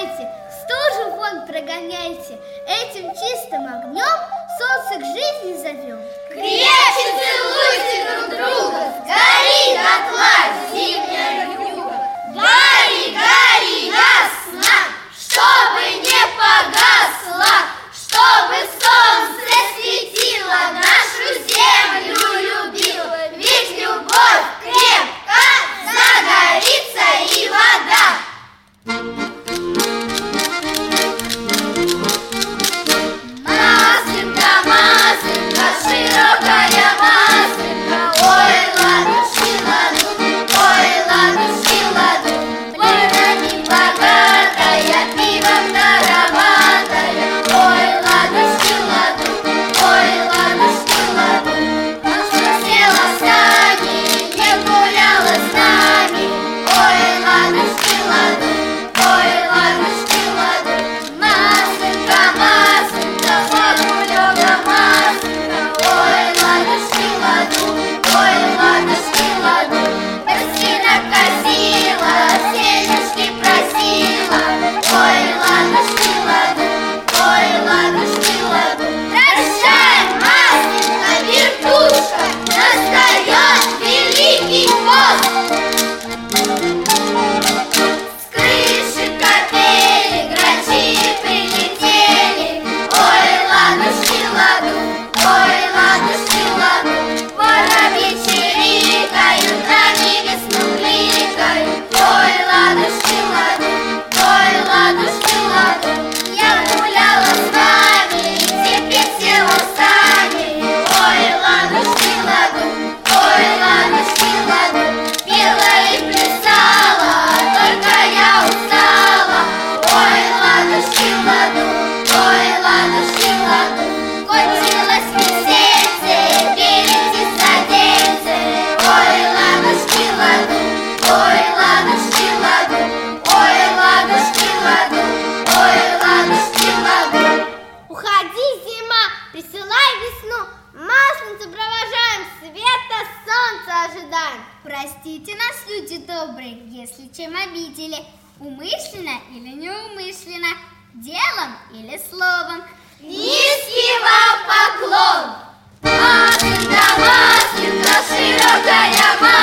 зажигайте, стужу вон прогоняйте, этим чистым огнем солнце к жизни зовем. Крепче целуйте друг друга, гори дотла зимняя вьюга. Гори, гори ясно, чтобы не погасла, чтобы солнце светило, нашу землю любило. Ведь любовь крепко загорится и вода. Масленка, масленка, широкая масленка, ой, ладушки, ладу, ой, ладушки, ладу. Плена небогатая, пивом дароватая, ой, ладушки, ладу, ой, ладушки, ладу. Наша села с нами, не гуляла с нами, ой, ладушки, ладу, ой, ладушки, ладу. Масленка, масленка, бабулёга, масленка, ой, ладушки, ладу, ой, ладушки, ладу. Косина косила, денежки просила, ой, ладушки, ладу, ой, ладушки, ладу. Прощай, масленка, вертушка, настает великий пост. С крыши капели грачи прилетели, ой, ладушки, ладу, ой, ладушки, ладу. Воробьи чирикают, нами весну ликают, ой, ладушки, ладу, ой, ладушки, ладу. Я гуляла с вами, теперь села сами, ой, ладушки, ладу, ой, ладушки, ладу. Пела и плясала, только я устала, ой, ладушки, ладу, ой, ладушки, ладу. Кончилось веселье, берите садельце, ой, ладушки, ладу, ой, ладушки, ладу, ой, ладушки, ладу, ой, ладушки, ладу. Уходи, зима, присылай весну, Масленицу провожаем, света солнца ожидаем. Простите нас, люди добрые, если чем обидели, умышленно или неумышленно, делом или словом. Низкий вам поклон! Масленка, масленка, широкая масленка.